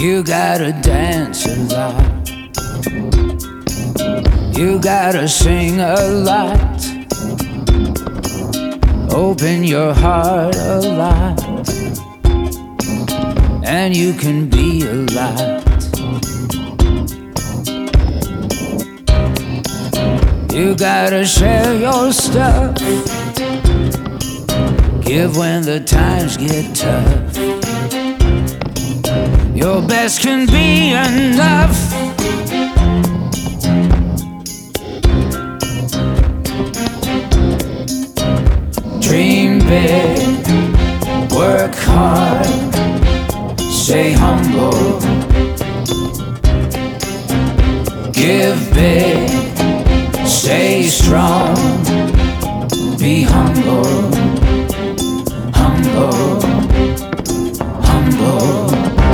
You gotta dance a lot. You gotta sing a lot. Open your heart a lot, and you can be a lot. You gotta share your stuff. Give when the times get tough. Your best can be enough. Dream big, work hard, stay humble. Give big, stay strong, be humble, humble, humble.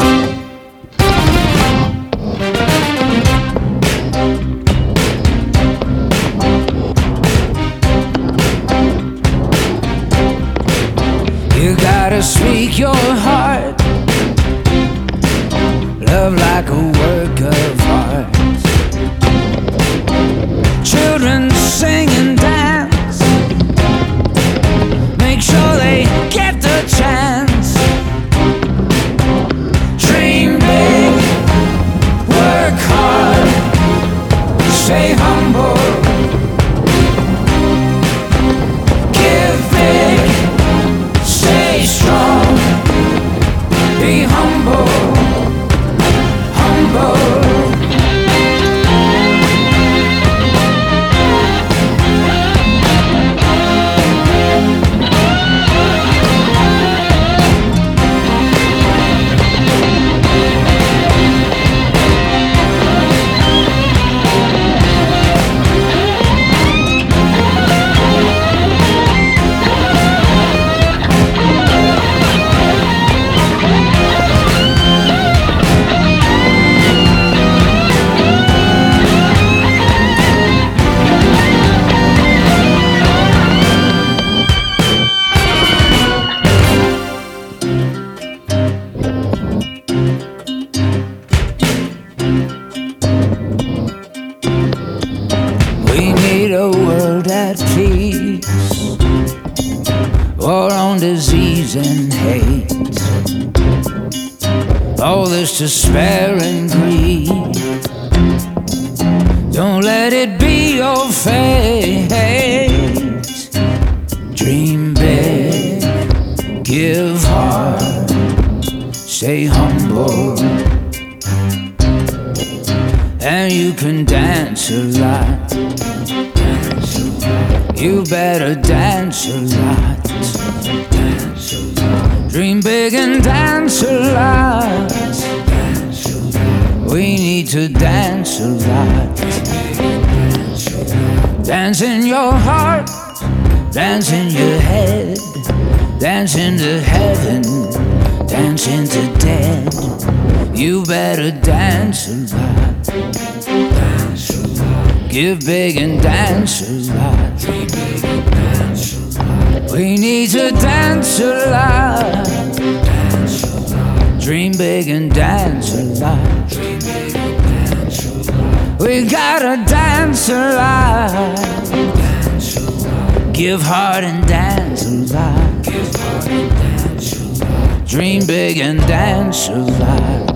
You gotta speak your heart, love like a work of art. Children sing and dance, make sure they get the chance. Dream big, work hard, stay humble. Give big, stay strong, be humble, humble. We need a world at peace, war on disease and hate. All this despair and greed, don't let it be your fate. Dream big, give heart, stay humble, and you can dance a lot. You better dance a lot. Dream big and dance a lot. We need to dance a lot. Dance in your heart, dance in your head, dance into heaven, dance into dead. You better dance a lot. Give big and dance a lot. We need to dance a lot. Dream big and dance a lot. We gotta dance a lot. Give heart and dance a lot. Dream big and dance a lot.